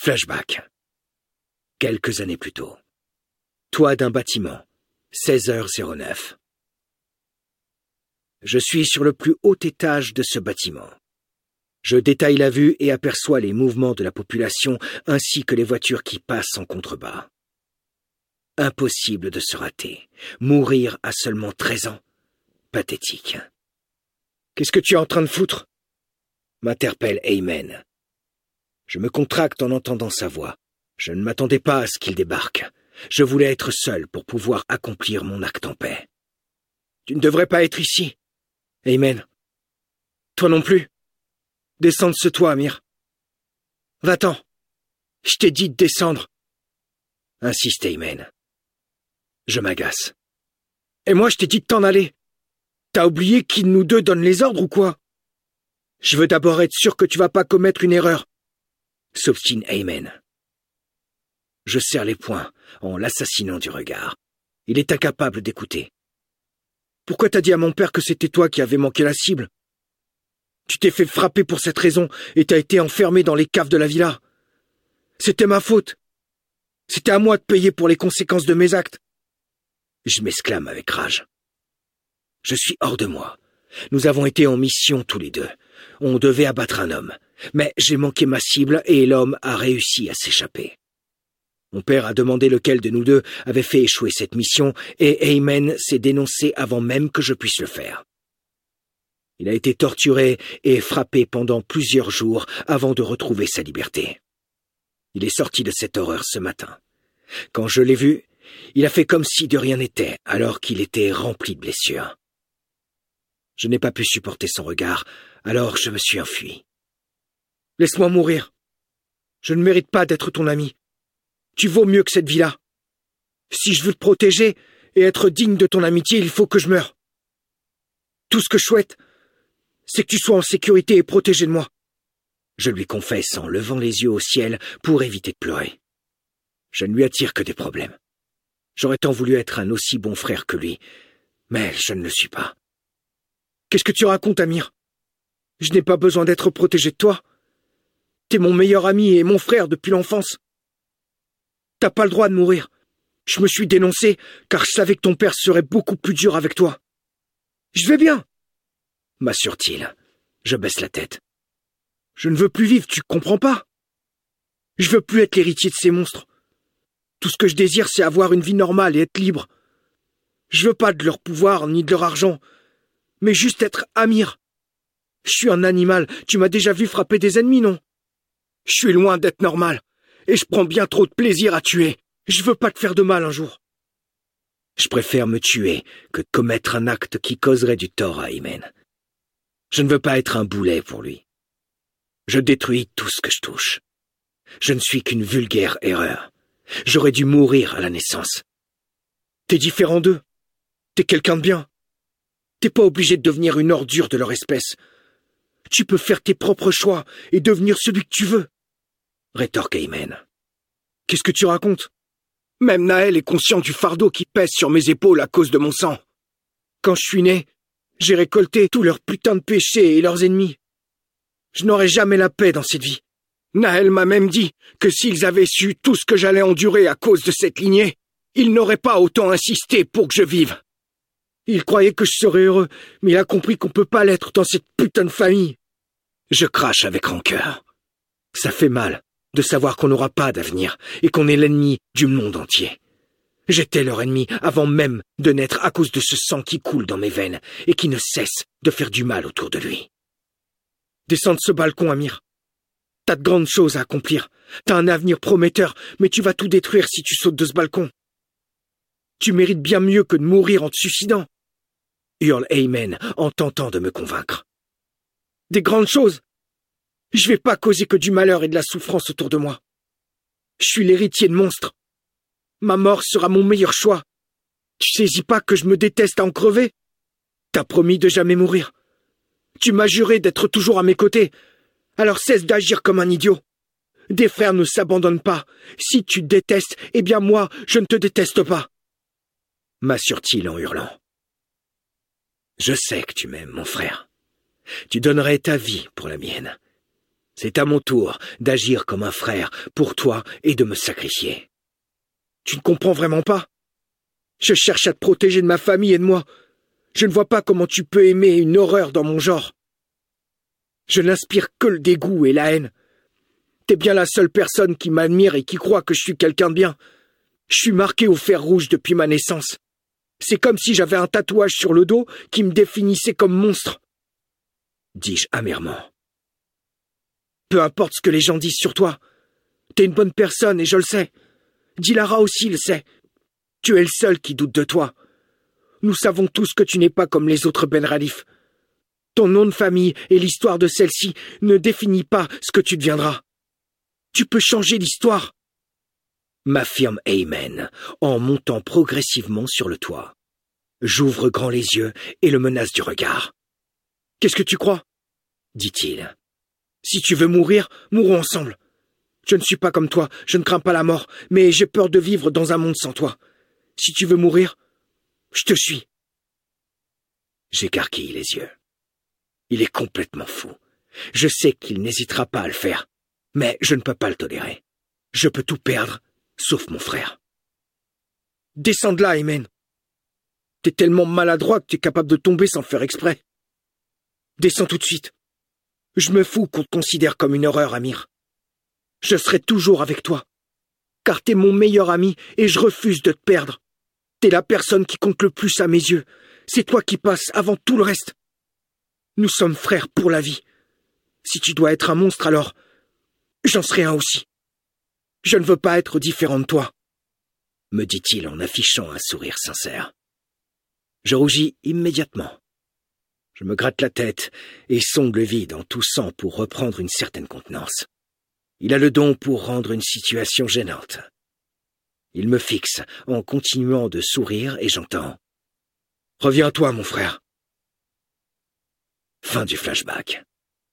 Flashback. Quelques années plus tôt. Toit d'un bâtiment. 16h09. Je suis sur le plus haut étage de ce bâtiment. Je détaille la vue et aperçois les mouvements de la population ainsi que les voitures qui passent en contrebas. Impossible de se rater. Mourir à seulement 13 ans. Pathétique. « Qu'est-ce que tu es en train de foutre ?» m'interpelle Ayman. Je me contracte en entendant sa voix. Je ne m'attendais pas à ce qu'il débarque. Je voulais être seul pour pouvoir accomplir mon acte en paix. « Tu ne devrais pas être ici. Ayman. Toi non plus. Descends de ce toit, Amir. Va-t'en. Je t'ai dit de descendre. » insiste Ayman. Je m'agace. « Et moi, je t'ai dit de t'en aller. T'as oublié qui de nous deux donne les ordres ou quoi? Je veux d'abord être sûr que tu vas pas commettre une erreur. » s'obstine Ayman. Je serre les poings en l'assassinant du regard. Il est incapable d'écouter. « Pourquoi t'as dit à mon père que c'était toi qui avais manqué la cible? Tu t'es fait frapper pour cette raison et t'as été enfermé dans les caves de la villa. C'était ma faute. C'était à moi de payer pour les conséquences de mes actes. » Je m'exclame avec rage. Je suis hors de moi. Nous avons été en mission tous les deux. On devait abattre un homme. Mais j'ai manqué ma cible et l'homme a réussi à s'échapper. Mon père a demandé lequel de nous deux avait fait échouer cette mission et Ayman s'est dénoncé avant même que je puisse le faire. Il a été torturé et frappé pendant plusieurs jours avant de retrouver sa liberté. Il est sorti de cette horreur ce matin. Quand je l'ai vu, il a fait comme si de rien n'était, alors qu'il était rempli de blessures. Je n'ai pas pu supporter son regard, alors je me suis enfui. « Laisse-moi mourir. Je ne mérite pas d'être ton ami. Tu vaux mieux que cette vie-là. Si je veux te protéger et être digne de ton amitié, il faut que je meure. Tout ce que je souhaite, c'est que tu sois en sécurité et protégé de moi. » Je lui confesse en levant les yeux au ciel pour éviter de pleurer. Je ne lui attire que des problèmes. J'aurais tant voulu être un aussi bon frère que lui, mais je ne le suis pas. « Qu'est-ce que tu racontes, Amir? Je n'ai pas besoin d'être protégé de toi. T'es mon meilleur ami et mon frère depuis l'enfance. T'as pas le droit de mourir. Je me suis dénoncé car je savais que ton père serait beaucoup plus dur avec toi. Je vais bien, m'assure-t-il. Je baisse la tête. Je ne veux plus vivre, tu comprends pas? Je veux plus être l'héritier de ces monstres. Tout ce que je désire, c'est avoir une vie normale et être libre. Je veux pas de leur pouvoir ni de leur argent, mais juste être Amir. Je suis un animal, tu m'as déjà vu frapper des ennemis, non? Je suis loin d'être normal, et je prends bien trop de plaisir à tuer. Je veux pas te faire de mal un jour. Je préfère me tuer que de commettre un acte qui causerait du tort à Ayman. Je ne veux pas être un boulet pour lui. Je détruis tout ce que je touche. Je ne suis qu'une vulgaire erreur. J'aurais dû mourir à la naissance. T'es différent d'eux. T'es quelqu'un de bien. T'es pas obligé de devenir une ordure de leur espèce. Tu peux faire tes propres choix et devenir celui que tu veux, rétorque Ayman. Qu'est-ce que tu racontes? Même Naël est conscient du fardeau qui pèse sur mes épaules à cause de mon sang. Quand je suis né, j'ai récolté tous leurs putains de péchés et leurs ennemis. Je n'aurai jamais la paix dans cette vie. Naël m'a même dit que s'ils avaient su tout ce que j'allais endurer à cause de cette lignée, ils n'auraient pas autant insisté pour que je vive. Il croyait que je serais heureux, mais il a compris qu'on peut pas l'être dans cette putain de famille. Je crache avec rancœur. Ça fait mal de savoir qu'on n'aura pas d'avenir et qu'on est l'ennemi du monde entier. J'étais leur ennemi avant même de naître à cause de ce sang qui coule dans mes veines et qui ne cesse de faire du mal autour de lui. Descends de ce balcon, Amir. T'as de grandes choses à accomplir. T'as un avenir prometteur, mais tu vas tout détruire si tu sautes de ce balcon. Tu mérites bien mieux que de mourir en te suicidant, hurle Ayman en tentant de me convaincre. Des grandes choses? Je vais pas causer que du malheur et de la souffrance autour de moi. Je suis l'héritier de monstres. Ma mort sera mon meilleur choix. Tu saisis pas que je me déteste à en crever? T'as promis de jamais mourir. Tu m'as juré d'être toujours à mes côtés. Alors cesse d'agir comme un idiot. Des frères ne s'abandonnent pas. Si tu te détestes, eh bien moi, je ne te déteste pas, m'assure-t-il en hurlant. Je sais que tu m'aimes, mon frère. Tu donnerais ta vie pour la mienne. C'est à mon tour d'agir comme un frère pour toi et de me sacrifier. Tu ne comprends vraiment pas? Je cherche à te protéger de ma famille et de moi. Je ne vois pas comment tu peux aimer une horreur dans mon genre. Je n'inspire que le dégoût et la haine. T'es bien la seule personne qui m'admire et qui croit que je suis quelqu'un de bien. Je suis marqué au fer rouge depuis ma naissance. C'est comme si j'avais un tatouage sur le dos qui me définissait comme monstre. Dis-je amèrement. Peu importe ce que les gens disent sur toi. T'es une bonne personne et je le sais. Dilara aussi le sait. Tu es le seul qui doute de toi. Nous savons tous que tu n'es pas comme les autres Ben Ralif. Ton nom de famille et l'histoire de celle-ci ne définit pas ce que tu deviendras. Tu peux changer l'histoire, m'affirme Aymen en montant progressivement sur le toit. J'ouvre grand les yeux et le menace du regard. Qu'est-ce que tu crois? Dit-il. Si tu veux mourir, mourons ensemble. Je ne suis pas comme toi, je ne crains pas la mort, mais j'ai peur de vivre dans un monde sans toi. Si tu veux mourir, je te suis. J'écarquille les yeux. Il est complètement fou. Je sais qu'il n'hésitera pas à le faire, mais je ne peux pas le tolérer. Je peux tout perdre, sauf mon frère. Descends de là, Aymen. T'es tellement maladroit que t'es capable de tomber sans faire exprès. Descends tout de suite. Je me fous qu'on te considère comme une horreur, Amir. Je serai toujours avec toi, car t'es mon meilleur ami et je refuse de te perdre. T'es la personne qui compte le plus à mes yeux. C'est toi qui passes avant tout le reste. Nous sommes frères pour la vie. Si tu dois être un monstre, alors j'en serai un aussi. Je ne veux pas être différent de toi, me dit-il en affichant un sourire sincère. Je rougis immédiatement. Je me gratte la tête et sonde le vide en toussant pour reprendre une certaine contenance. Il a le don pour rendre une situation gênante. Il me fixe en continuant de sourire et j'entends « Reviens à toi, mon frère !» Fin du flashback.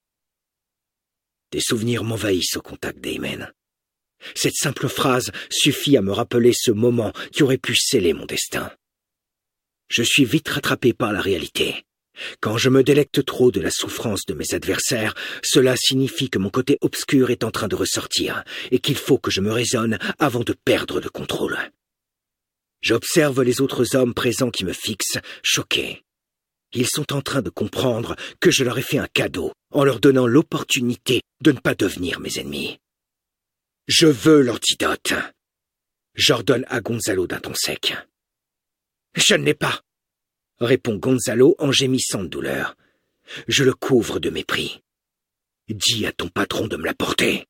Des souvenirs m'envahissent au contact d'Aymen. Cette simple phrase suffit à me rappeler ce moment qui aurait pu sceller mon destin. Je suis vite rattrapé par la réalité. Quand je me délecte trop de la souffrance de mes adversaires, cela signifie que mon côté obscur est en train de ressortir et qu'il faut que je me raisonne avant de perdre le contrôle. J'observe les autres hommes présents qui me fixent, choqués. Ils sont en train de comprendre que je leur ai fait un cadeau en leur donnant l'opportunité de ne pas devenir mes ennemis. Je veux l'antidote. J'ordonne à Gonzalo d'un ton sec. Je ne l'ai pas, répond Gonzalo en gémissant de douleur. Je le couvre de mépris. Dis à ton patron de me l'apporter.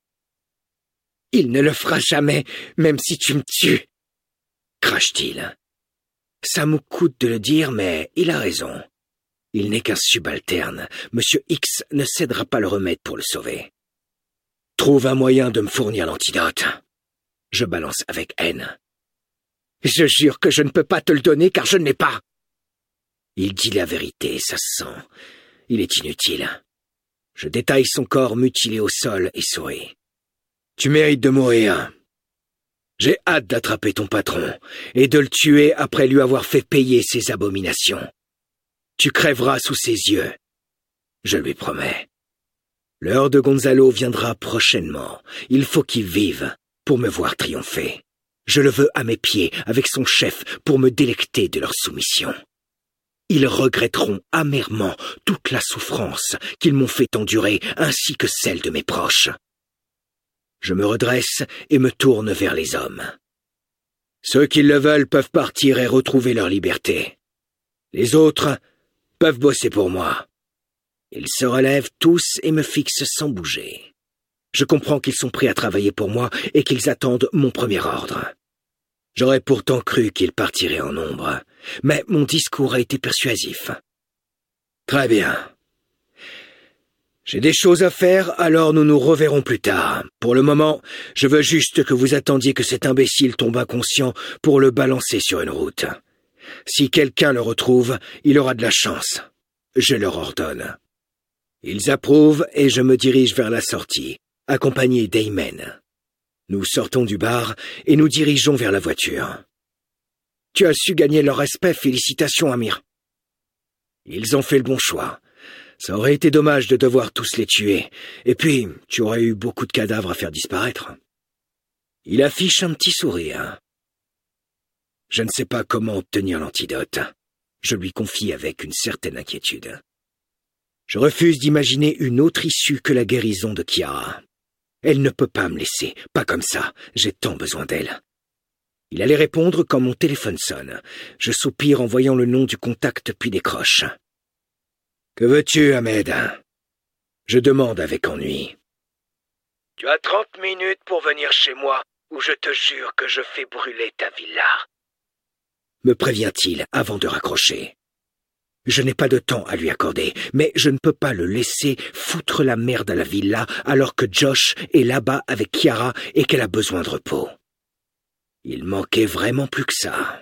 Il ne le fera jamais, même si tu me tues, crache-t-il. Ça me coûte de le dire, mais il a raison. Il n'est qu'un subalterne. Monsieur X ne cédera pas le remède pour le sauver. Trouve un moyen de me fournir l'antidote. Je balance avec haine. Je jure que je ne peux pas te le donner car je ne l'ai pas. Il dit la vérité, ça se sent. Il est inutile. Je détaille son corps mutilé au sol et souris. Tu mérites de mourir. J'ai hâte d'attraper ton patron et de le tuer après lui avoir fait payer ses abominations. Tu crèveras sous ses yeux. Je lui promets. L'heure de Gonzalo viendra prochainement. Il faut qu'il vive pour me voir triompher. Je le veux à mes pieds avec son chef pour me délecter de leur soumission. Ils regretteront amèrement toute la souffrance qu'ils m'ont fait endurer ainsi que celle de mes proches. Je me redresse et me tourne vers les hommes. Ceux qui le veulent peuvent partir et retrouver leur liberté. Les autres peuvent bosser pour moi. Ils se relèvent tous et me fixent sans bouger. Je comprends qu'ils sont prêts à travailler pour moi et qu'ils attendent mon premier ordre. J'aurais pourtant cru qu'ils partiraient en nombre, mais mon discours a été persuasif. Très bien. J'ai des choses à faire, alors nous nous reverrons plus tard. Pour le moment, je veux juste que vous attendiez que cet imbécile tombe inconscient pour le balancer sur une route. Si quelqu'un le retrouve, il aura de la chance. Je leur ordonne. Ils approuvent et je me dirige vers la sortie, accompagné d'Aymen. Nous sortons du bar et nous dirigeons vers la voiture. Tu as su gagner leur respect, félicitations, Amir. Ils ont fait le bon choix. Ça aurait été dommage de devoir tous les tuer, et puis tu aurais eu beaucoup de cadavres à faire disparaître. Il affiche un petit sourire. Je ne sais pas comment obtenir l'antidote. Je lui confie avec une certaine inquiétude. Je refuse d'imaginer une autre issue que la guérison de Chiara. Elle ne peut pas me laisser, pas comme ça, j'ai tant besoin d'elle. Il allait répondre quand mon téléphone sonne. Je soupire en voyant le nom du contact puis décroche. « Que veux-tu, Ahmed ?» Je demande avec ennui. « Tu as 30 minutes pour venir chez moi, ou je te jure que je fais brûler ta villa. » Me prévient-il avant de raccrocher. Je n'ai pas de temps à lui accorder, mais je ne peux pas le laisser foutre la merde à la villa alors que Josh est là-bas avec Chiara et qu'elle a besoin de repos. Il manquait vraiment plus que ça.